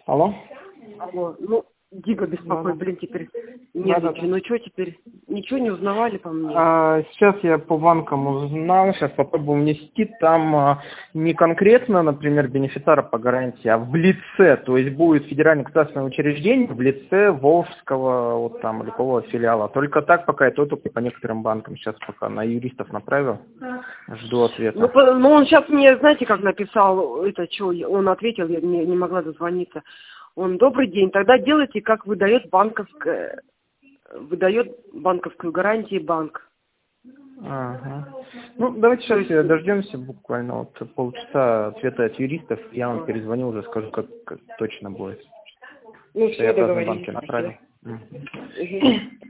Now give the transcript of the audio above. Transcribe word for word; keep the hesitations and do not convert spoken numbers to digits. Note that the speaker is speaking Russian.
Алло? Алло, ну, Дига беспокоит, Да-да. блин, теперь Да-да-да. нервничаю. Ну, что теперь? Ничего не узнавали по мне? А, сейчас я по банкам узнал, сейчас попробую внести. Там а, не конкретно, например, бенефициара по гарантии, а в лице. То есть будет федеральное государственное учреждение в лице Волжского вот там любого филиала. Только так пока, и то только по некоторым банкам. Сейчас пока на юристов направил. Жду ответа. Ну, по- ну, он сейчас мне, знаете, как написал, это что, он ответил, я не, не могла дозвониться. Он: добрый день, тогда делайте, как выдает банковская, выдает банковскую гарантию банк. Ага. Ну, давайте То сейчас есть, дождемся буквально вот полчаса ответа от юристов. Я вам перезвоню, уже скажу, как, как точно будет. ну, Что я все, в разные договорились. банки направил. Мгм. Мгм.